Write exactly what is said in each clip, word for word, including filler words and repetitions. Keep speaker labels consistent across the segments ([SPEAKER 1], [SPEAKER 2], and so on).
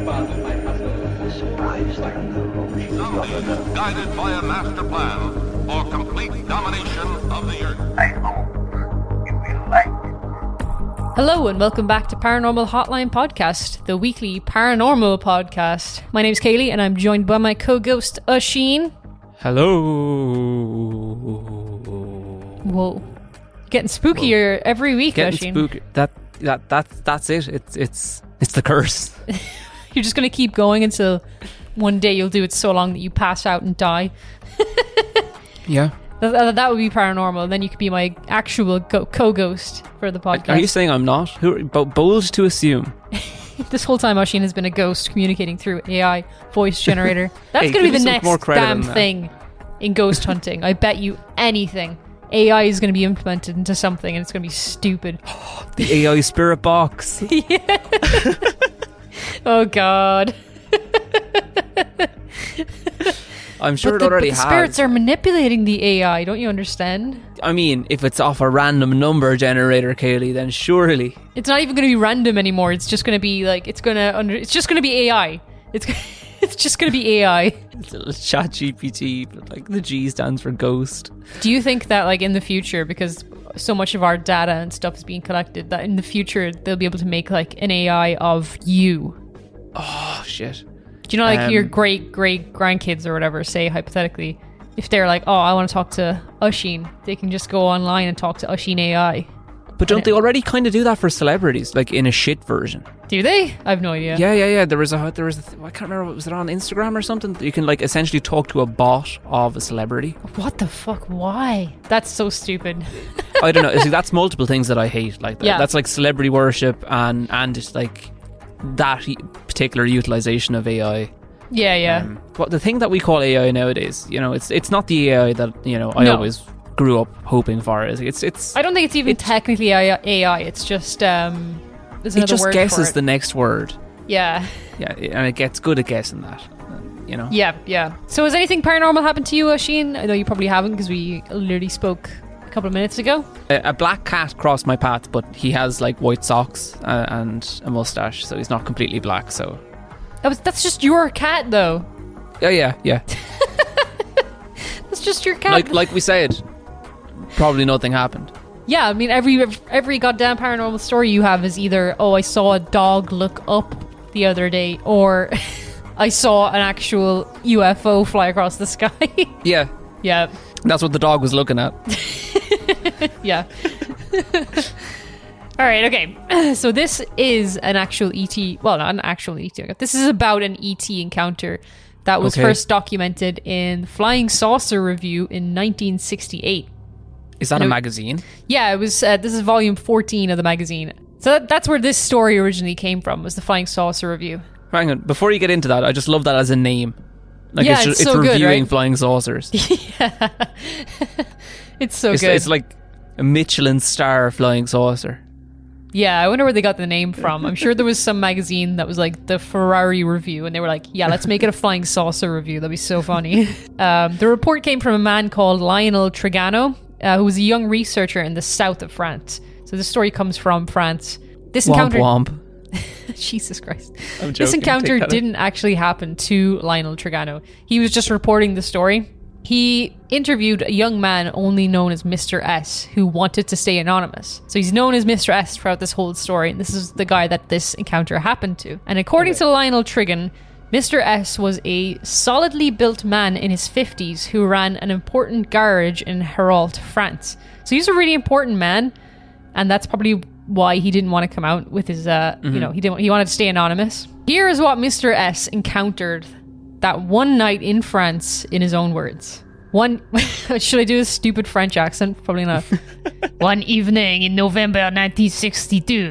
[SPEAKER 1] Zombies guided by a master plan for complete domination of the Earth.
[SPEAKER 2] I hope you will like it.
[SPEAKER 3] Hello and welcome back to Paranormal Hotline Podcast, the weekly paranormal podcast. My name's Kaylee and I'm joined by my co-ghost, Oisín.
[SPEAKER 4] Hello.
[SPEAKER 3] Whoa. Getting spookier Whoa. every week,
[SPEAKER 4] Getting
[SPEAKER 3] Oisín.
[SPEAKER 4] spooky. That, that, that, that's it. It's, it's, it's the curse.
[SPEAKER 3] You're just going to keep going until one day you'll do it so long that you pass out and die.
[SPEAKER 4] Yeah.
[SPEAKER 3] That, that would be paranormal. Then you could be my actual go- co-ghost for the podcast.
[SPEAKER 4] Are you saying I'm not? Who? Bold to assume.
[SPEAKER 3] This whole time, Oisín has been a ghost communicating through A I voice generator. That's
[SPEAKER 4] Hey,
[SPEAKER 3] going to be the
[SPEAKER 4] give us
[SPEAKER 3] next
[SPEAKER 4] more credit
[SPEAKER 3] damn
[SPEAKER 4] than that.
[SPEAKER 3] thing in ghost hunting. I bet you anything. A I is going to be implemented into something and it's going to be stupid.
[SPEAKER 4] The A I spirit box.
[SPEAKER 3] Oh, God.
[SPEAKER 4] I'm sure
[SPEAKER 3] but
[SPEAKER 4] it
[SPEAKER 3] the,
[SPEAKER 4] already
[SPEAKER 3] but the
[SPEAKER 4] has.
[SPEAKER 3] spirits are manipulating the A I. Don't you understand?
[SPEAKER 4] I mean, if it's off a random number generator, Kaylee, then surely.
[SPEAKER 3] It's not even going to be random anymore. It's just going to be like, it's going to under, it's just going to be A I. It's it's just going to be A I.
[SPEAKER 4] It's a little chat G P T, but like the G stands for ghost.
[SPEAKER 3] Do you think that like in the future, because so much of our data and stuff is being collected, that in the future they'll be able to make like an A I of you?
[SPEAKER 4] Oh, shit.
[SPEAKER 3] Do you know, like
[SPEAKER 4] Um,
[SPEAKER 3] your great great grandkids or whatever, say hypothetically, if they're like, oh, I want to talk to Oisín, they can just go online and talk to Oisín A I.
[SPEAKER 4] But don't they already kind of do that for celebrities, like in a shit version?
[SPEAKER 3] Do they? I have no idea.
[SPEAKER 4] Yeah, yeah, yeah. There was a, there was a, th- I can't remember, was it on Instagram or something? You can like essentially talk to a bot of a celebrity.
[SPEAKER 3] What the fuck? Why? That's so stupid.
[SPEAKER 4] I don't know. See, that's multiple things that I hate. Like that.
[SPEAKER 3] Yeah.
[SPEAKER 4] That's like celebrity worship and and just like that e- particular utilization of A I.
[SPEAKER 3] Yeah, yeah.
[SPEAKER 4] Um, but the thing that we call A I nowadays, you know, it's it's not the A I that you know I
[SPEAKER 3] No.
[SPEAKER 4] always grew up hoping for. It's it's, it's
[SPEAKER 3] I don't think it's even
[SPEAKER 4] it-
[SPEAKER 3] technically A I. It's just um. There's
[SPEAKER 4] it
[SPEAKER 3] another
[SPEAKER 4] just
[SPEAKER 3] word
[SPEAKER 4] guesses
[SPEAKER 3] for it.
[SPEAKER 4] the next word.
[SPEAKER 3] Yeah.
[SPEAKER 4] Yeah, and it gets good at guessing that. You know.
[SPEAKER 3] Yeah, yeah. So has anything paranormal happened to you, Oisín? I know you probably haven't because we literally spoke a couple of minutes ago.
[SPEAKER 4] A, a black cat crossed my path, but he has like white socks uh, and a mustache, so he's not completely black. So.
[SPEAKER 3] That was, that's just your cat, though.
[SPEAKER 4] Oh yeah, yeah.
[SPEAKER 3] That's just your cat.
[SPEAKER 4] Like like we said, probably nothing happened.
[SPEAKER 3] Yeah, I mean, every every goddamn paranormal story you have is either, oh, I saw a dog look up the other day, or I saw an actual U F O fly across the sky.
[SPEAKER 4] Yeah,
[SPEAKER 3] Yeah,
[SPEAKER 4] that's what the dog was looking at.
[SPEAKER 3] yeah. All right, okay. So this is an actual E T, well, not an actual E T. This is about an E T encounter that was
[SPEAKER 4] Okay.
[SPEAKER 3] first documented in Flying Saucer Review in nineteen sixty-eight.
[SPEAKER 4] Is that
[SPEAKER 3] No.
[SPEAKER 4] a magazine?
[SPEAKER 3] Yeah, it was. Uh, this is volume fourteen of the magazine. So that, that's where this story originally came from. Was the Flying Saucer Review?
[SPEAKER 4] Hang on, before you get into that, I just love that as a name. Like
[SPEAKER 3] Yeah,
[SPEAKER 4] it's,
[SPEAKER 3] it's
[SPEAKER 4] just,
[SPEAKER 3] so
[SPEAKER 4] it's
[SPEAKER 3] good,
[SPEAKER 4] reviewing
[SPEAKER 3] right?
[SPEAKER 4] flying saucers.
[SPEAKER 3] Yeah, it's so
[SPEAKER 4] it's,
[SPEAKER 3] good.
[SPEAKER 4] it's like a Michelin star flying saucer.
[SPEAKER 3] Yeah, I wonder where they got the name from. I'm sure there was some magazine that was like the Ferrari Review, and they were like, "Yeah, let's make it a Flying Saucer Review. That'd be so funny." Um, the report came from a man called Lionel Trigano, uh, who was a young researcher in the south of France. So this story comes from France. This
[SPEAKER 4] Womp
[SPEAKER 3] encounter.
[SPEAKER 4] womp.
[SPEAKER 3] Jesus Christ.
[SPEAKER 4] I'm
[SPEAKER 3] This
[SPEAKER 4] joking.
[SPEAKER 3] encounter
[SPEAKER 4] Take that out.
[SPEAKER 3] didn't actually happen to Lionel Trigano. He was just reporting the story. He interviewed a young man only known as Mister S, who wanted to stay anonymous. So he's known as Mister S throughout this whole story, and this is the guy that this encounter happened to. And according to Lionel Trigan, Mister S was a solidly built man in his fifties who ran an important garage in Hérault, France. So he's a really important man, and that's probably why he didn't want to come out with his, uh, you know, he didn't. He wanted to stay anonymous. Here is what Mister S encountered that one night in France, in his own words. One, should I do a stupid French accent? Probably not. One evening in November nineteen sixty-two.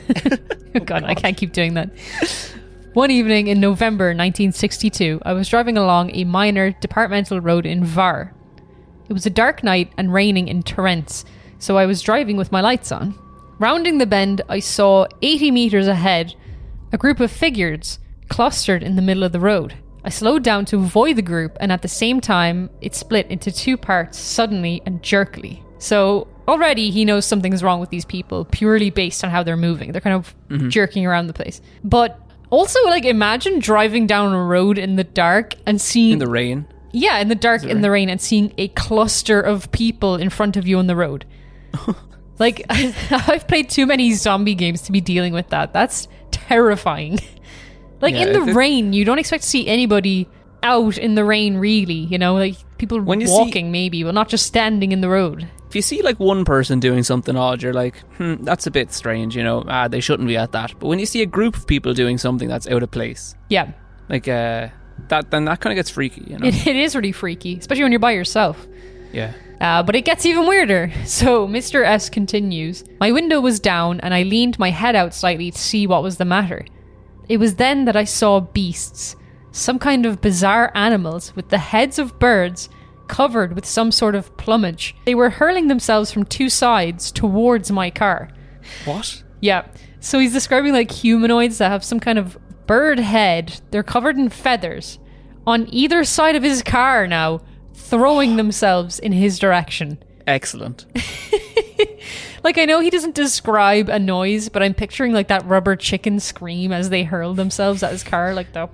[SPEAKER 3] Oh God, I can't keep doing that. One evening in November nineteen sixty-two, I was driving along a minor departmental road in Var. It was a dark night and raining in torrents, so I was driving with my lights on. Rounding the bend, I saw eighty meters ahead a group of figures clustered in the middle of the road. I slowed down to avoid the group, and at the same time, it split into two parts suddenly and jerkily. So already he knows something's wrong with these people purely based on how they're moving. They're kind of
[SPEAKER 4] Mm-hmm.
[SPEAKER 3] jerking around the place. But Also, like, imagine driving down a road in the dark and seeing...
[SPEAKER 4] In the rain.
[SPEAKER 3] Yeah, in the dark, in the rain, and seeing a cluster of people in front of you on the road. Like, I've played too many zombie games to be dealing with that. That's terrifying. Like,
[SPEAKER 4] Yeah,
[SPEAKER 3] in the
[SPEAKER 4] if it-
[SPEAKER 3] rain, you don't expect to see anybody out in the rain, really. You know, like, people
[SPEAKER 4] When you see-
[SPEAKER 3] walking, maybe, but not just standing in the road.
[SPEAKER 4] If you see like one person doing something odd, you're like, hmm, that's a bit strange, you know. Ah, they shouldn't be at that. But when you see a group of people doing something that's out of place,
[SPEAKER 3] Yeah.
[SPEAKER 4] like uh, that, then that kind of gets freaky, you know.
[SPEAKER 3] It, it is really freaky, especially when you're by yourself.
[SPEAKER 4] Yeah.
[SPEAKER 3] Uh, but it gets even weirder. So Mister S continues. My window was down and I leaned my head out slightly to see what was the matter. It was then that I saw beasts, some kind of bizarre animals with the heads of birds covered with some sort of plumage. They were hurling themselves from two sides towards my car.
[SPEAKER 4] What?
[SPEAKER 3] Yeah. So he's describing like humanoids that have some kind of bird head. They're covered in feathers on either side of his car now, throwing themselves in his direction.
[SPEAKER 4] Excellent.
[SPEAKER 3] Like, I know he doesn't describe a noise, but I'm picturing like that rubber chicken scream as they hurl themselves at his car, like the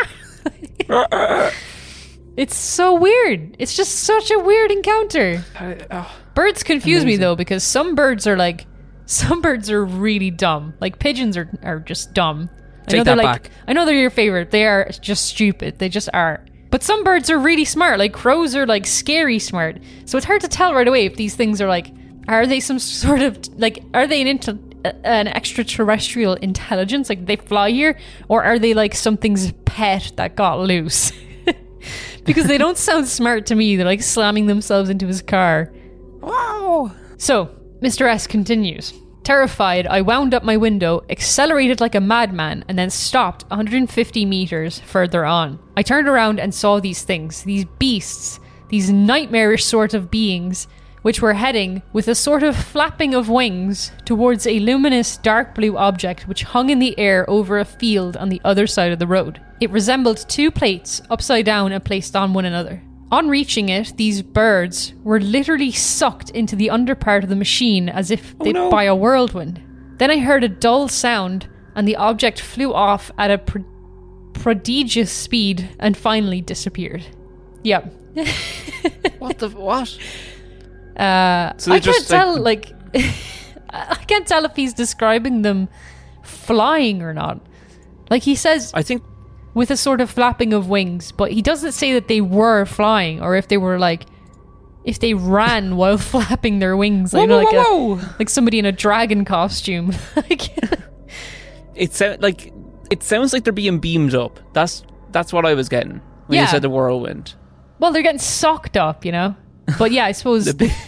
[SPEAKER 3] It's so weird. It's just such a weird encounter.
[SPEAKER 4] I, oh.
[SPEAKER 3] Birds confuse me
[SPEAKER 4] Amazing.
[SPEAKER 3] though, because some birds are like, some birds are really dumb. Like pigeons are, are just dumb. I
[SPEAKER 4] Take
[SPEAKER 3] know they're
[SPEAKER 4] that
[SPEAKER 3] like,
[SPEAKER 4] back.
[SPEAKER 3] I know they're your favorite. They are just stupid. They just are. But some birds are really smart. Like crows are like scary smart. So it's hard to tell right away if these things are like, are they some sort of like, are they an inter- an extraterrestrial intelligence? Like they fly here, or are they like something's pet that got loose? Because they don't sound smart to me. They're like slamming themselves into his car.
[SPEAKER 4] Wow.
[SPEAKER 3] So, Mister S continues. Terrified, I wound up my window, accelerated like a madman, and then stopped one hundred fifty meters further on. I turned around and saw these things, these beasts, these nightmarish sort of beings, which were heading, with a sort of flapping of wings, towards a luminous dark blue object which hung in the air over a field on the other side of the road. It resembled two plates, upside down and placed on one another. On reaching it, these birds were literally sucked into the underpart of the machine as if they
[SPEAKER 4] no.
[SPEAKER 3] by a whirlwind. Then I heard a dull sound, and the object flew off at a pro- prodigious speed and finally disappeared. Yep.
[SPEAKER 4] What the what?
[SPEAKER 3] Uh,
[SPEAKER 4] So
[SPEAKER 3] I
[SPEAKER 4] they
[SPEAKER 3] can't
[SPEAKER 4] just,
[SPEAKER 3] tell, like, I can't tell if he's describing them flying or not. Like, he says
[SPEAKER 4] I think
[SPEAKER 3] with a sort of flapping of wings, but he doesn't say that they were flying or if they were, like, if they ran while flapping their wings. Like,
[SPEAKER 4] Whoa,
[SPEAKER 3] you know,
[SPEAKER 4] whoa,
[SPEAKER 3] like,
[SPEAKER 4] whoa,
[SPEAKER 3] a,
[SPEAKER 4] whoa.
[SPEAKER 3] like somebody in a dragon costume. Like,
[SPEAKER 4] it sounds like it sounds like they're being beamed up. That's that's what I was getting when
[SPEAKER 3] Yeah.
[SPEAKER 4] you said the whirlwind.
[SPEAKER 3] well, they're getting socked up, you know? But yeah, I suppose...
[SPEAKER 4] The bi-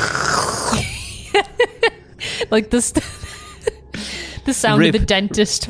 [SPEAKER 3] like the st- the sound
[SPEAKER 4] Rip.
[SPEAKER 3] of the dentist.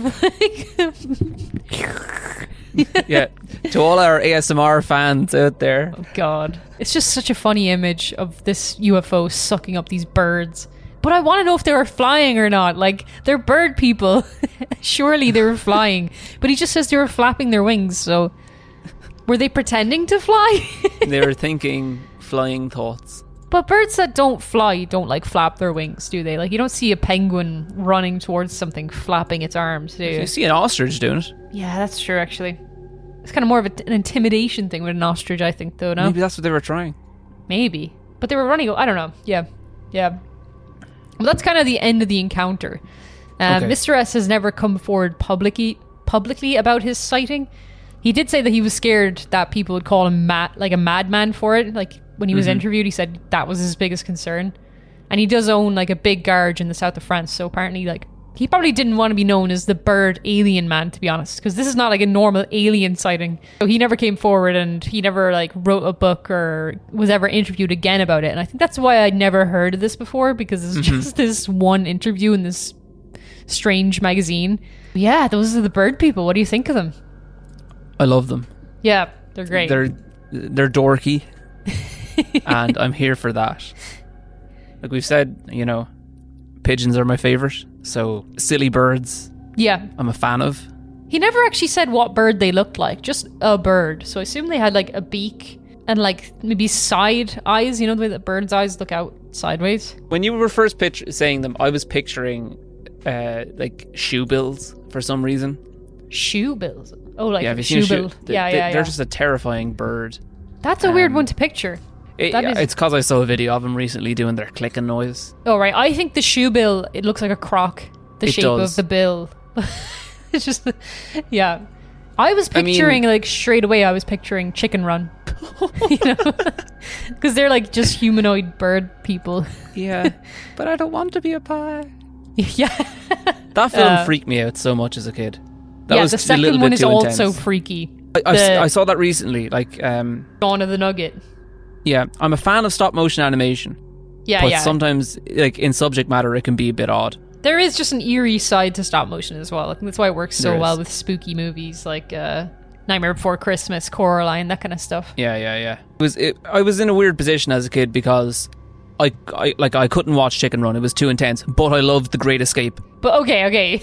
[SPEAKER 4] yeah. To all our A S M R fans out there.
[SPEAKER 3] Oh God, it's just such a funny image of this U F O sucking up these birds. But I want to know if they were flying or not. Like, they're bird people. Surely they were flying. But he just says they were flapping their wings. So were they pretending to fly?
[SPEAKER 4] They were thinking flying thoughts.
[SPEAKER 3] But birds that don't fly don't like flap their wings, do they? Like, you don't see a penguin running towards something flapping its arms, do you?
[SPEAKER 4] You see an ostrich doing it.
[SPEAKER 3] Yeah, that's true, actually. It's kind of more of a, an intimidation thing with an ostrich, I think, though, no?
[SPEAKER 4] Maybe that's what they were trying.
[SPEAKER 3] Maybe. But they were running... I don't know. Yeah. Yeah. Well, that's kind of the end of the encounter. Uh,
[SPEAKER 4] Okay.
[SPEAKER 3] Mister S has never come forward publicly publicly about his sighting. He did say that he was scared that people would call him mad, like a madman for it. Like, when he was
[SPEAKER 4] Mm-hmm.
[SPEAKER 3] interviewed, he said that was his biggest concern. And he does own, like, a big garage in the south of France. So apparently, like, he probably didn't want to be known as the bird alien man, to be honest, because this is not like a normal alien sighting. So he never came forward, and he never like wrote a book or was ever interviewed again about it. And I think that's why I'd never heard of this before, because it's
[SPEAKER 4] Mm-hmm.
[SPEAKER 3] just this one interview in this strange magazine. Yeah, those are the bird people. What do you think of them?
[SPEAKER 4] I love them.
[SPEAKER 3] Yeah, they're great.
[SPEAKER 4] They're they're dorky, and I'm here for that. Like we've said, you know, pigeons are my favorite. So silly birds,
[SPEAKER 3] yeah.
[SPEAKER 4] I'm a fan of.
[SPEAKER 3] He never actually said what bird they looked like, just a bird. So I assume they had like a beak and like maybe side eyes, you know, the way that birds' eyes look out sideways.
[SPEAKER 4] When you were first pitch- saying them, I was picturing uh, like shoe bills for some reason.
[SPEAKER 3] Shoebills. Oh, like
[SPEAKER 4] Yeah, have you seen a shoe?
[SPEAKER 3] shoebill.
[SPEAKER 4] They,
[SPEAKER 3] Yeah,
[SPEAKER 4] they,
[SPEAKER 3] yeah,
[SPEAKER 4] They're
[SPEAKER 3] yeah.
[SPEAKER 4] just a terrifying bird.
[SPEAKER 3] That's a weird
[SPEAKER 4] um,
[SPEAKER 3] one to picture.
[SPEAKER 4] It,
[SPEAKER 3] That is-
[SPEAKER 4] It's because I saw a video of them recently doing their clicking noise.
[SPEAKER 3] Oh, right. I think the shoebill, it looks like a croc. The
[SPEAKER 4] It
[SPEAKER 3] shape
[SPEAKER 4] does.
[SPEAKER 3] of the bill. It's just, yeah. I was
[SPEAKER 4] I mean-
[SPEAKER 3] picturing, like, straight away, I was picturing Chicken Run. You know? Because they're, like, just humanoid bird people.
[SPEAKER 4] Yeah, but I don't want to be a pie.
[SPEAKER 3] Yeah.
[SPEAKER 4] That film
[SPEAKER 3] Uh,
[SPEAKER 4] freaked me out so much as a kid. That
[SPEAKER 3] yeah,
[SPEAKER 4] was
[SPEAKER 3] the
[SPEAKER 4] a little
[SPEAKER 3] second
[SPEAKER 4] bit
[SPEAKER 3] one is
[SPEAKER 4] too
[SPEAKER 3] also
[SPEAKER 4] intense.
[SPEAKER 3] freaky.
[SPEAKER 4] I, I,
[SPEAKER 3] the-
[SPEAKER 4] I saw that recently. Like, um,
[SPEAKER 3] Dawn of the Nugget.
[SPEAKER 4] yeah, I'm a fan of stop motion animation,
[SPEAKER 3] Yeah,
[SPEAKER 4] but
[SPEAKER 3] yeah.
[SPEAKER 4] sometimes, like in subject matter, it can be a bit odd.
[SPEAKER 3] There is just an eerie side to stop motion as well. I think that's why it works so
[SPEAKER 4] There is.
[SPEAKER 3] well with spooky movies like uh, Nightmare Before Christmas, Coraline, that kind of stuff.
[SPEAKER 4] Yeah, yeah, yeah. It was it, I was in a weird position as a kid because I, I like I couldn't watch Chicken Run. It was too intense. But I loved The Great Escape.
[SPEAKER 3] But okay, okay.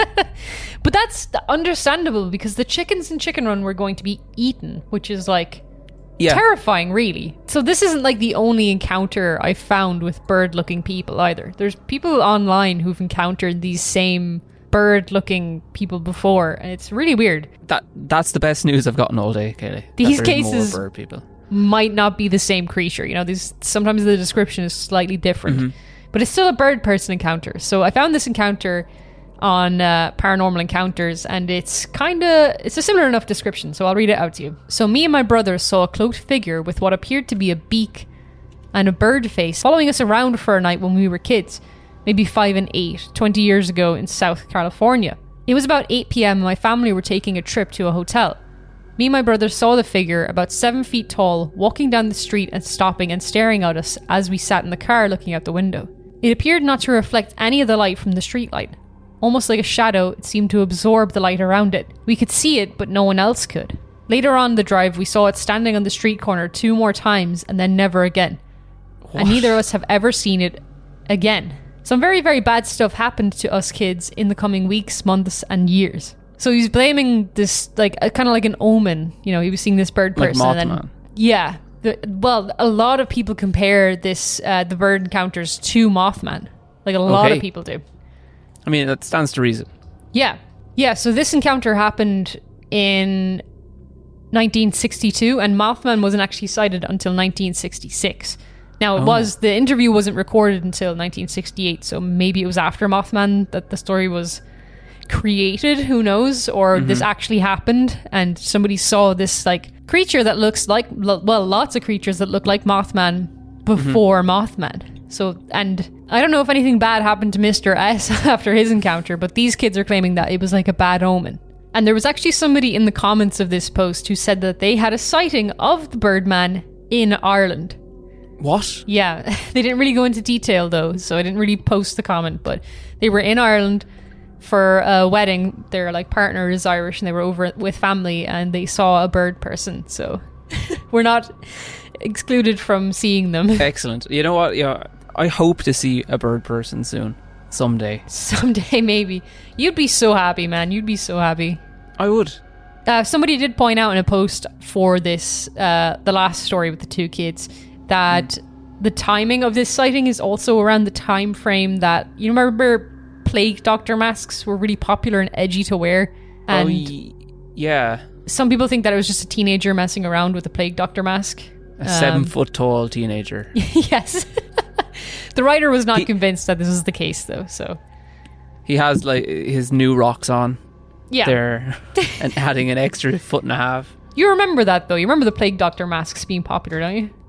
[SPEAKER 3] But that's understandable because the chickens in Chicken Run were going to be eaten, which is like
[SPEAKER 4] Yeah,
[SPEAKER 3] terrifying, really. So this isn't like the only encounter I found with bird-looking people either. There's people online who've encountered these same bird-looking people before, and it's really weird.
[SPEAKER 4] that that's the best news I've gotten all day, Kaylee. that
[SPEAKER 3] These
[SPEAKER 4] there's
[SPEAKER 3] cases-
[SPEAKER 4] more bird people.
[SPEAKER 3] Might not be the same creature. You know, these sometimes the description is slightly different, but it's still a bird person encounter. So I found this encounter on uh, Paranormal Encounters, and it's kind of it's a similar enough description. So I'll read it out to you. So me and my brother saw a cloaked figure with what appeared to be a beak and a bird face following us around for a night when we were kids, maybe five and eight, twenty years ago in South California. It was about eight p.m. and my family were taking a trip to a hotel. Me and my brother saw the figure, about seven feet tall, walking down the street and stopping and staring at us as we sat in the car looking out the window. It appeared not to reflect any of the light from the streetlight. Almost like a shadow, it seemed to absorb the light around it. We could see it, but no one else could. Later on the drive, we saw it standing on the street corner two more times and then never again. And neither of us have ever seen it again. Some very, very bad stuff happened to us kids in the coming weeks, months, and years. So he's blaming this, like, a, kind of like an omen. You know, he was seeing this bird
[SPEAKER 4] Like
[SPEAKER 3] person. and
[SPEAKER 4] Mothman.
[SPEAKER 3] then, yeah. The, well, a lot of people compare this, uh, the bird encounters to Mothman. Like, a lot
[SPEAKER 4] Okay.
[SPEAKER 3] of people do.
[SPEAKER 4] I mean, that stands to reason.
[SPEAKER 3] Yeah. Yeah, so this encounter happened in nineteen sixty-two, and Mothman wasn't actually sighted until nineteen sixty-six. Now, it
[SPEAKER 4] Oh.
[SPEAKER 3] was, the interview wasn't recorded until nineteen sixty-eight, so maybe it was after Mothman that the story was created, who knows, or this actually happened, and somebody saw this, like, creature that looks like, lo- well, lots of creatures that look like Mothman before Mothman. So, and I don't know if anything bad happened to Mister S after his encounter, but these kids are claiming that it was like a bad omen. And there was actually somebody in the comments of this post who said that they had a sighting of the Birdman in Ireland.
[SPEAKER 4] What?
[SPEAKER 3] Yeah, they didn't really go into detail though, so I didn't really post the comment, but they were in Ireland for a wedding. Their like partner is Irish and they were over with family and they saw a bird person, so we're not excluded from seeing them.
[SPEAKER 4] Excellent. You know what? Yeah, I hope to see a bird person soon. Someday.
[SPEAKER 3] Someday, maybe. You'd be so happy, man. You'd be so happy.
[SPEAKER 4] I would.
[SPEAKER 3] Uh, somebody did point out in a post for this, uh, the last story with the two kids, that the timing of this sighting is also around the time frame that, you remember plague doctor masks were really popular and edgy to wear? And
[SPEAKER 4] oh, y- yeah.
[SPEAKER 3] some people think that it was just a teenager messing around with a plague doctor mask.
[SPEAKER 4] A seven
[SPEAKER 3] Um,
[SPEAKER 4] foot tall teenager.
[SPEAKER 3] Yes. The writer was not
[SPEAKER 4] He-
[SPEAKER 3] convinced that this is the case, though, so...
[SPEAKER 4] He has like his new rocks on
[SPEAKER 3] Yeah.
[SPEAKER 4] there and adding an extra foot and a half.
[SPEAKER 3] You remember that, though. You remember the plague doctor masks being popular, don't you?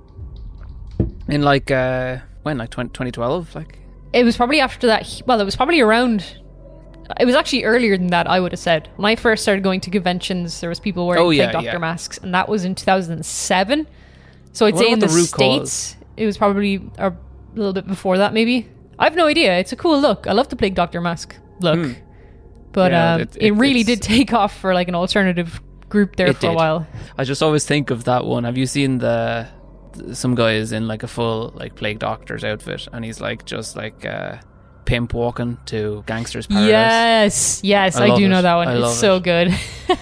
[SPEAKER 4] In like, uh, when? Like twenty twelve? Like,
[SPEAKER 3] It was probably after that. Well, it was probably around. It was actually earlier than that, I would have said. When I first started going to conventions, there was people wearing
[SPEAKER 4] Oh, yeah,
[SPEAKER 3] plague doctor
[SPEAKER 4] yeah.
[SPEAKER 3] masks, and that was in two thousand seven. So I'd
[SPEAKER 4] I
[SPEAKER 3] say
[SPEAKER 4] wonder
[SPEAKER 3] in
[SPEAKER 4] what
[SPEAKER 3] the,
[SPEAKER 4] the root
[SPEAKER 3] States, it was probably a little bit before that, maybe. I have no idea. It's a cool look. I love the plague doctor mask look. But
[SPEAKER 4] Hmm. Yeah,
[SPEAKER 3] um,
[SPEAKER 4] it-
[SPEAKER 3] it,
[SPEAKER 4] it-
[SPEAKER 3] really
[SPEAKER 4] it's-
[SPEAKER 3] did take off for like an alternative group there
[SPEAKER 4] It
[SPEAKER 3] for a
[SPEAKER 4] did.
[SPEAKER 3] while.
[SPEAKER 4] I just always think of that one. Have you seen the, th- some guy is in like a full like plague doctor's outfit and he's like just like uh, pimp walking to Gangster's Paradise?
[SPEAKER 3] Yes, yes,
[SPEAKER 4] I
[SPEAKER 3] I,
[SPEAKER 4] love
[SPEAKER 3] do
[SPEAKER 4] it.
[SPEAKER 3] know that one.
[SPEAKER 4] I
[SPEAKER 3] It's
[SPEAKER 4] love
[SPEAKER 3] so
[SPEAKER 4] it.
[SPEAKER 3] good.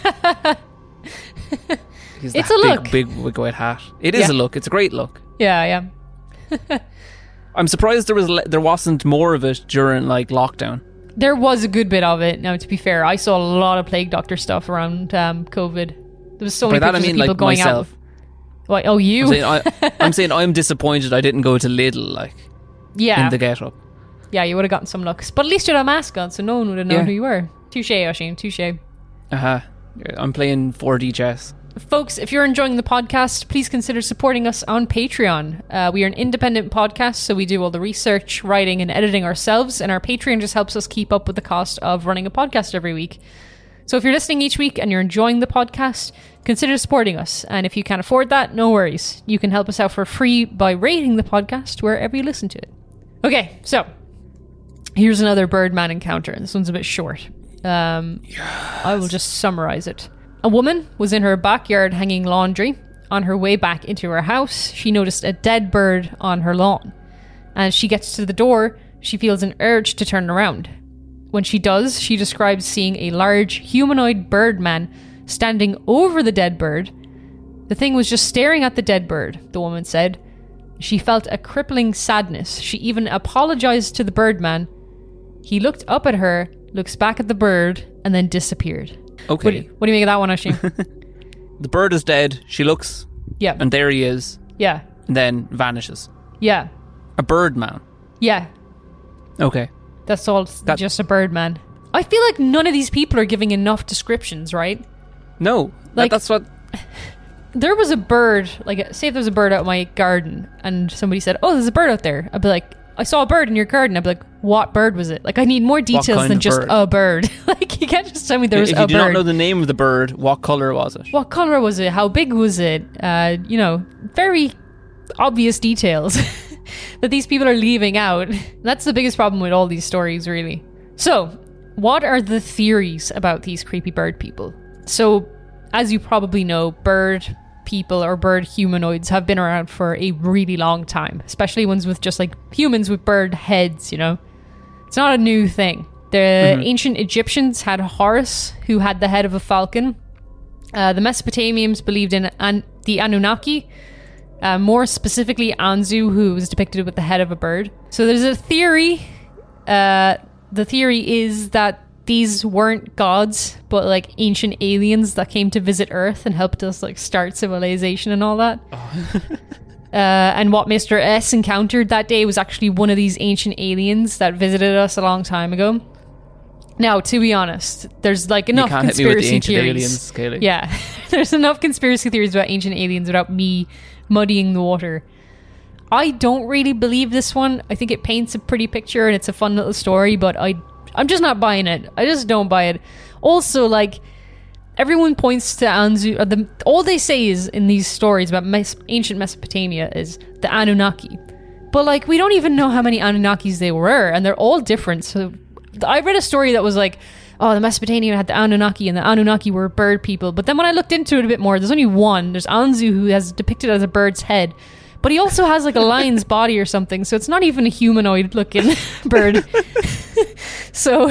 [SPEAKER 4] He's
[SPEAKER 3] It's
[SPEAKER 4] that
[SPEAKER 3] a
[SPEAKER 4] big,
[SPEAKER 3] look.
[SPEAKER 4] big big white hat. It is
[SPEAKER 3] Yeah.
[SPEAKER 4] a look. It's a great look.
[SPEAKER 3] Yeah, yeah.
[SPEAKER 4] I'm surprised there was le- there wasn't more of it during like lockdown.
[SPEAKER 3] There was a good bit of it. Now, to be fair, I saw a lot of Plague Doctor stuff around um, COVID. There was so
[SPEAKER 4] By
[SPEAKER 3] many
[SPEAKER 4] that I
[SPEAKER 3] pictures
[SPEAKER 4] mean
[SPEAKER 3] of people
[SPEAKER 4] like
[SPEAKER 3] going
[SPEAKER 4] myself.
[SPEAKER 3] out. What, oh, you?
[SPEAKER 4] I'm saying, I, I'm saying I'm disappointed I didn't go to Lidl, like,
[SPEAKER 3] yeah.
[SPEAKER 4] in the get-up.
[SPEAKER 3] Yeah, you would have gotten some looks. But at least you had a mask on, so no one would have known
[SPEAKER 4] Yeah.
[SPEAKER 3] who you were. Touche, Oisin, touche.
[SPEAKER 4] Uh-huh. I'm playing four D chess.
[SPEAKER 3] Folks, if you're enjoying the podcast, please consider supporting us on Patreon. Uh, we are an independent podcast, so we do all the research, writing, and editing ourselves, and our Patreon just helps us keep up with the cost of running a podcast every week. So if you're listening each week and you're enjoying the podcast, consider supporting us. And if you can't afford that, no worries. You can help us out for free by rating the podcast wherever you listen to it. Okay, so here's another Birdman encounter. This one's a bit short. Um, yes. I will just summarize it. A woman was in her backyard hanging laundry. On her way back into her house, she noticed a dead bird on her lawn. As she gets to the door, she feels an urge to turn around. When she does, she describes seeing a large humanoid birdman standing over the dead bird. The thing was just staring at the dead bird, the woman said. She felt a crippling sadness. She even apologized to the birdman. He looked up at her, looks back at the bird, and then disappeared.
[SPEAKER 4] Okay.
[SPEAKER 3] What, what do you make of that one, Oisin?
[SPEAKER 4] The bird is dead. She looks.
[SPEAKER 3] Yeah.
[SPEAKER 4] And there he is.
[SPEAKER 3] Yeah.
[SPEAKER 4] And then vanishes.
[SPEAKER 3] Yeah.
[SPEAKER 4] A bird man.
[SPEAKER 3] Yeah.
[SPEAKER 4] Okay.
[SPEAKER 3] That's all.
[SPEAKER 4] That-
[SPEAKER 3] just a bird man. I feel like none of these people are giving enough descriptions, right?
[SPEAKER 4] No.
[SPEAKER 3] Like-
[SPEAKER 4] Like, that's what...
[SPEAKER 3] There was a bird, like, say if there was a bird out my garden and somebody said, oh, there's a bird out there. I'd be like, I saw a bird in your garden. I'd be like, what bird was it? Like, I need more details
[SPEAKER 4] kind
[SPEAKER 3] than
[SPEAKER 4] of
[SPEAKER 3] just
[SPEAKER 4] bird?
[SPEAKER 3] a bird. Like, you can't just tell me there was
[SPEAKER 4] If
[SPEAKER 3] a
[SPEAKER 4] you do
[SPEAKER 3] bird.
[SPEAKER 4] not know the name of the bird, what colour was it?
[SPEAKER 3] What color was it? How big was it? Uh, you know, very obvious details that these people are leaving out. That's the biggest problem with all these stories, really. So, what are the theories about these creepy bird people? So, as you probably know, bird people or bird humanoids have been around for a really long time, especially ones with just like humans with bird heads, you know? It's not a new thing. The mm-hmm. ancient Egyptians had Horus, who had the head of a falcon. Uh, the Mesopotamians believed in an- the Anunnaki, uh, more specifically Anzu, who was depicted with the head of a bird. So there's a theory. Uh, the theory is that these weren't gods, but like ancient aliens that came to visit Earth and helped us like start civilization and all that. Oh. uh, and what Mister S encountered that day was actually one of these ancient aliens that visited us a long time ago. Now, to be honest, there's like enough
[SPEAKER 4] you can't
[SPEAKER 3] conspiracy
[SPEAKER 4] hit me with the
[SPEAKER 3] theories.
[SPEAKER 4] Aliens, Kaylee.
[SPEAKER 3] Yeah, there's enough conspiracy theories about ancient aliens without me muddying the water. I don't really believe this one. I think it paints a pretty picture and it's a fun little story, but I, I'm just not buying it. I just don't buy it. Also, like, everyone points to Anzu. Or the, all they say is in these stories about Mes- ancient Mesopotamia is the Anunnaki. But, like, we don't even know how many Anunnakis they were, and they're all different. So, I read a story that was like, oh, the Mesopotamia had the Anunnaki, and the Anunnaki were bird people. But then when I looked into it a bit more, there's only one. There's Anzu, who has depicted as a bird's head. But he also has like a lion's body or something, so it's not even a humanoid looking bird. So,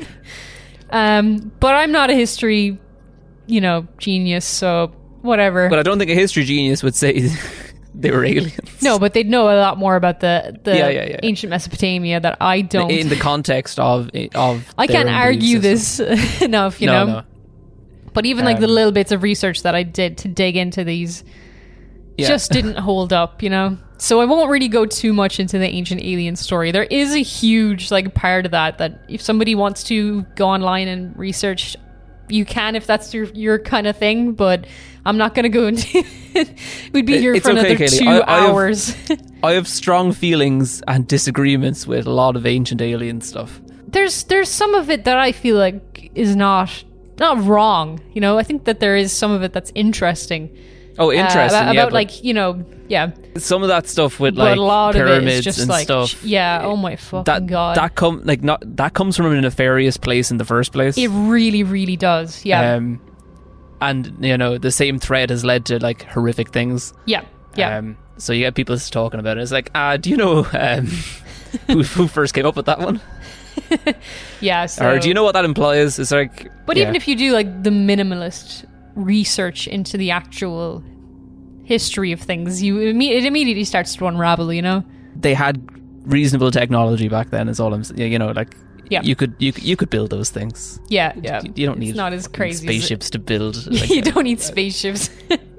[SPEAKER 3] um, but I'm not a history, you know, genius, so whatever.
[SPEAKER 4] But I don't think a history genius would say they were aliens.
[SPEAKER 3] No, but they'd know a lot more about the, the
[SPEAKER 4] yeah, yeah, yeah.
[SPEAKER 3] ancient Mesopotamia that I don't.
[SPEAKER 4] In the context of of
[SPEAKER 3] I can't
[SPEAKER 4] their own
[SPEAKER 3] argue
[SPEAKER 4] belief
[SPEAKER 3] this enough, you
[SPEAKER 4] no,
[SPEAKER 3] know.
[SPEAKER 4] No.
[SPEAKER 3] But even like
[SPEAKER 4] Um,
[SPEAKER 3] the little bits of research that I did to dig into these
[SPEAKER 4] Yeah.
[SPEAKER 3] just didn't hold up, you know? So I won't really go too much into the ancient alien story. There is a huge like part of that that if somebody wants to go online and research, you can if that's your your kind of thing, but I'm not going to go into we'd be here
[SPEAKER 4] It's
[SPEAKER 3] for
[SPEAKER 4] okay,
[SPEAKER 3] another
[SPEAKER 4] Kaylee.
[SPEAKER 3] two
[SPEAKER 4] I- I have-
[SPEAKER 3] hours.
[SPEAKER 4] I have strong feelings and disagreements with a lot of ancient alien stuff.
[SPEAKER 3] there's there's some of it that I feel like is not not wrong, you know? I think that there is some of it that's interesting.
[SPEAKER 4] Oh,
[SPEAKER 3] Uh,
[SPEAKER 4] interesting.
[SPEAKER 3] about
[SPEAKER 4] yeah,
[SPEAKER 3] about
[SPEAKER 4] but
[SPEAKER 3] like, you know, yeah.
[SPEAKER 4] some of that stuff with
[SPEAKER 3] But
[SPEAKER 4] like
[SPEAKER 3] a lot of it
[SPEAKER 4] pyramids
[SPEAKER 3] is just
[SPEAKER 4] and
[SPEAKER 3] like,
[SPEAKER 4] stuff.
[SPEAKER 3] yeah, oh my fucking
[SPEAKER 4] that
[SPEAKER 3] god.
[SPEAKER 4] that come like not that comes from a nefarious place in the first place.
[SPEAKER 3] It really, really does. Yeah.
[SPEAKER 4] Um, and you know the same thread has led to like horrific things.
[SPEAKER 3] yeah. Yeah.
[SPEAKER 4] Um, so you get people just talking about it. It's like, uh, do you know um, who, who first came up with that one?
[SPEAKER 3] yeah. So,
[SPEAKER 4] Or do you know what that implies? It's like,
[SPEAKER 3] But
[SPEAKER 4] yeah.
[SPEAKER 3] even if you do like the minimalist research into the actual history of things, you imme- it immediately starts to unravel, you know?
[SPEAKER 4] they had reasonable technology back then, is all I'm saying. You know, like
[SPEAKER 3] Yeah.
[SPEAKER 4] You could you could- you could build those things.
[SPEAKER 3] Yeah, yeah.
[SPEAKER 4] You don't need
[SPEAKER 3] it's not as crazy as it-
[SPEAKER 4] spaceships to build. Like,
[SPEAKER 3] you don't need spaceships.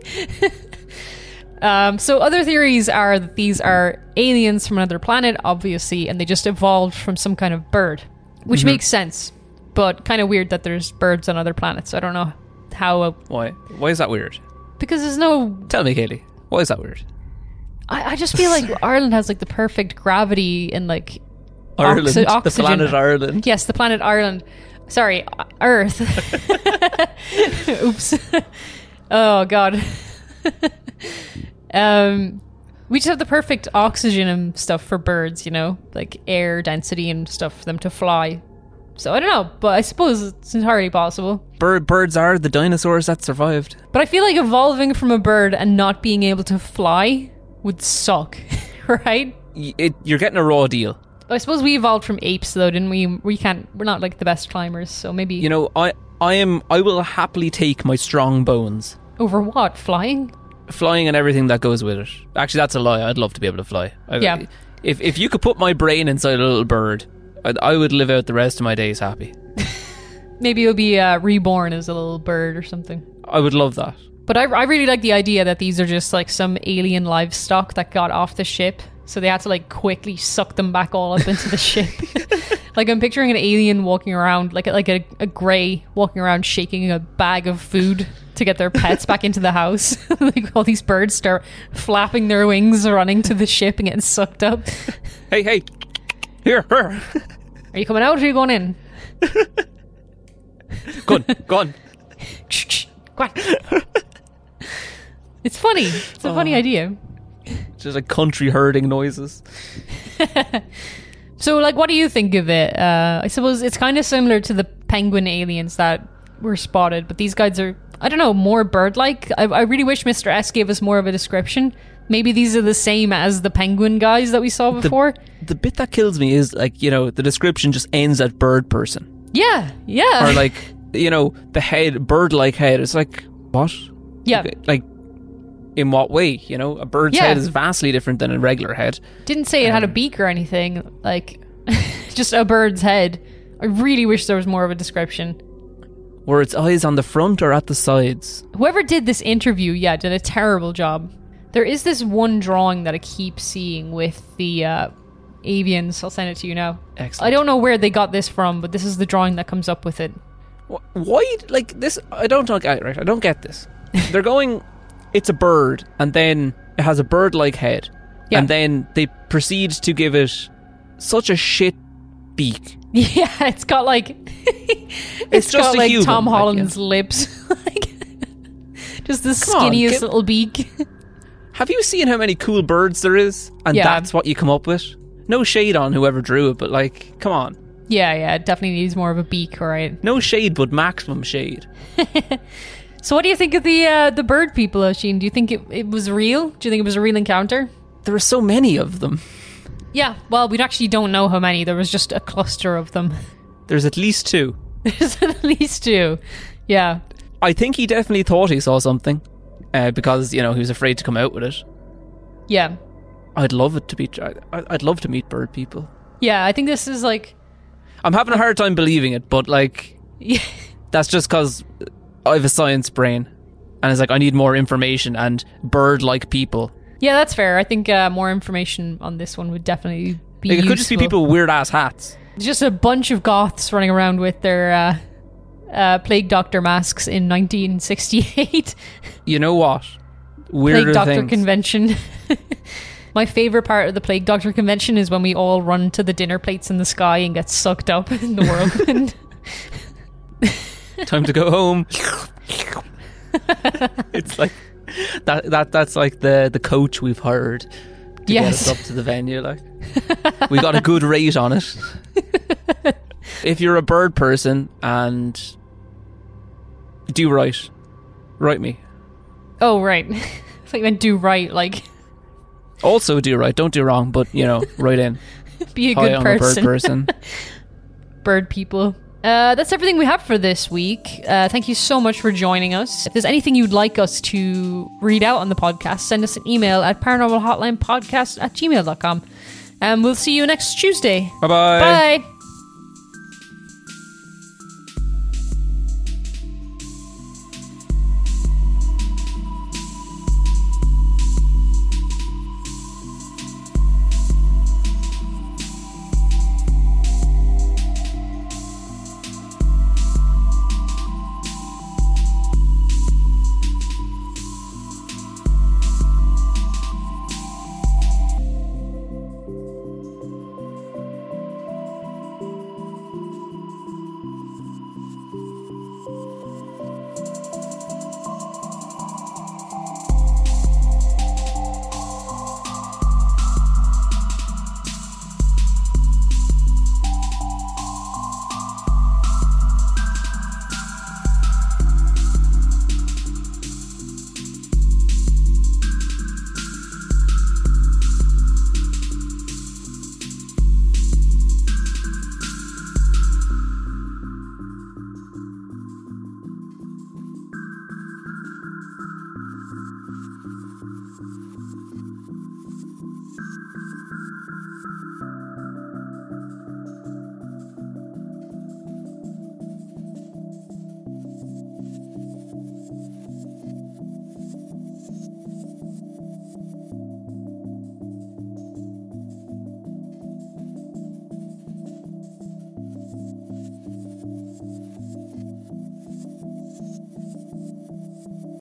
[SPEAKER 3] um, so other theories are that these are aliens from another planet, obviously, and they just evolved from some kind of bird, which
[SPEAKER 4] Mm-hmm.
[SPEAKER 3] makes sense, but kind of weird that there's birds on other planets. I don't know how. Uh,
[SPEAKER 4] why? Why is that weird?
[SPEAKER 3] because there's no.
[SPEAKER 4] Tell me, Kaylee. Why is that weird?
[SPEAKER 3] I, I just feel like Ireland has like the perfect gravity and like
[SPEAKER 4] Ireland,
[SPEAKER 3] oxy-
[SPEAKER 4] the
[SPEAKER 3] oxygen.
[SPEAKER 4] planet Ireland.
[SPEAKER 3] Yes, the planet Ireland. Sorry, uh, Earth. Oops. Oh God. um, we just have the perfect oxygen and stuff for birds, you know, like air density and stuff for them to fly. So I don't know, but I suppose it's entirely possible.
[SPEAKER 4] Bird, birds are the dinosaurs that survived.
[SPEAKER 3] But I feel like evolving from a bird and not being able to fly would suck, right?
[SPEAKER 4] Y- It, you're getting a raw deal.
[SPEAKER 3] I suppose we evolved from apes, though, didn't we? We can't. We're not like the best climbers, so maybe.
[SPEAKER 4] You know, I I am I will happily take my strong bones,
[SPEAKER 3] Over what? Flying?
[SPEAKER 4] flying and everything that goes with it. Actually, that's a lie. I'd love to be able to fly. I,
[SPEAKER 3] Yeah.
[SPEAKER 4] If if you could put my brain inside a little bird, I'd, I would live out the rest of my days happy.
[SPEAKER 3] Maybe you'll be uh, reborn as a little bird or something.
[SPEAKER 4] I would love that.
[SPEAKER 3] But I, I really like the idea that these are just like some alien livestock that got off the ship. So they had to like quickly suck them back all up into the ship. Like I'm picturing an alien walking around, like, like a, a grey walking around shaking a bag of food to get their pets back into the house. Like all these birds start flapping their wings, running to the ship and getting sucked up.
[SPEAKER 4] Hey, hey, here, here.
[SPEAKER 3] Are you coming out or are you going in?
[SPEAKER 4] Go on, go on.
[SPEAKER 3] Go on. It's funny. It's a funny idea.
[SPEAKER 4] Just like country herding noises.
[SPEAKER 3] So, like, what do you think of it? Uh, I suppose it's kind of similar to the penguin aliens that were spotted, but these guys are, I don't know, more bird-like. I, I really wish Mister S gave us more of a description. Maybe these are the same as the penguin guys that we saw before.
[SPEAKER 4] The, the bit that kills me is, like, you know, the description just ends at bird person.
[SPEAKER 3] Yeah, yeah.
[SPEAKER 4] Or, like, you know, the head, bird-like head. It's like, what?
[SPEAKER 3] yeah.
[SPEAKER 4] Like, in what way? You know, a bird's
[SPEAKER 3] Yeah.
[SPEAKER 4] head is vastly different than a regular head.
[SPEAKER 3] Didn't say it had a
[SPEAKER 4] Um,
[SPEAKER 3] beak or anything. Like, just a bird's head. I really wish there was more of a description.
[SPEAKER 4] Were its eyes on the front or at the sides?
[SPEAKER 3] Whoever did this interview, yeah, did a terrible job. There is this one drawing that I keep seeing with the uh, avians. I'll send it to you now.
[SPEAKER 4] Excellent.
[SPEAKER 3] I don't know where they got this from, but this is the drawing that comes up with it.
[SPEAKER 4] Wh- Why, like, this? I don't like, right, I don't get this. They're going, it's a bird, and then it has a bird-like head.
[SPEAKER 3] Yeah.
[SPEAKER 4] And then they proceed to give it such a shit beak.
[SPEAKER 3] Yeah, it's got like it's
[SPEAKER 4] just
[SPEAKER 3] got
[SPEAKER 4] a
[SPEAKER 3] like
[SPEAKER 4] human,
[SPEAKER 3] Tom
[SPEAKER 4] like,
[SPEAKER 3] Holland's
[SPEAKER 4] yeah.
[SPEAKER 3] lips, like just the
[SPEAKER 4] Come on,
[SPEAKER 3] skinniest
[SPEAKER 4] give-
[SPEAKER 3] little beak.
[SPEAKER 4] Have you seen how many cool birds there is? And
[SPEAKER 3] Yeah.
[SPEAKER 4] that's what you come up with? No shade on whoever drew it, but, like, come on.
[SPEAKER 3] Yeah, yeah, it definitely needs more of a beak, all right.
[SPEAKER 4] No shade, but maximum shade.
[SPEAKER 3] So, what do you think of the uh, the bird people, Oisin? Do you think it, it was real? Do you think it was a real encounter?
[SPEAKER 4] There are so many of them.
[SPEAKER 3] Yeah, well, we actually don't know how many. There was just a cluster of them.
[SPEAKER 4] There's at least two.
[SPEAKER 3] There's at least two. Yeah.
[SPEAKER 4] I think he definitely thought he saw something uh, because, you know, he was afraid to come out with it.
[SPEAKER 3] Yeah.
[SPEAKER 4] I'd love it to be. I- I'd love to meet bird people.
[SPEAKER 3] Yeah, I think this is like...
[SPEAKER 4] I'm having a hard time believing it, but, like,
[SPEAKER 3] Yeah.
[SPEAKER 4] that's just because I have a science brain. And it's like, I need more information and bird-like people.
[SPEAKER 3] Yeah, that's fair. I think uh, more information on this one would definitely be
[SPEAKER 4] Like, it could just be
[SPEAKER 3] useful.
[SPEAKER 4] people with weird-ass hats.
[SPEAKER 3] Just a bunch of goths running around with their uh, uh, plague doctor masks in nineteen sixty-eight.
[SPEAKER 4] You know what? Weirder
[SPEAKER 3] Plague doctor
[SPEAKER 4] things.
[SPEAKER 3] convention. My favorite part of the plague doctor convention is when we all run to the dinner plates in the sky and get sucked up in the whirlwind.
[SPEAKER 4] Time to go home. It's like that. That that's like the the coach we've hired to get
[SPEAKER 3] Yes.
[SPEAKER 4] us up to the venue. Like, we got a good rate on it. If you're a bird person and do right, write me.
[SPEAKER 3] Oh, right. It's like, meant do right, like,
[SPEAKER 4] Also do right. Don't do wrong. But, you know, write in.
[SPEAKER 3] be a
[SPEAKER 4] Hi,
[SPEAKER 3] good
[SPEAKER 4] I'm
[SPEAKER 3] person.
[SPEAKER 4] a bird person.
[SPEAKER 3] Bird people. Uh, that's everything we have for this week. Uh, thank you so much for joining us. If there's anything you'd like us to read out on the podcast, send us an email at paranormalhotlinepodcast at gmail dot com. And we'll see you next Tuesday.
[SPEAKER 4] Bye bye.
[SPEAKER 3] Bye.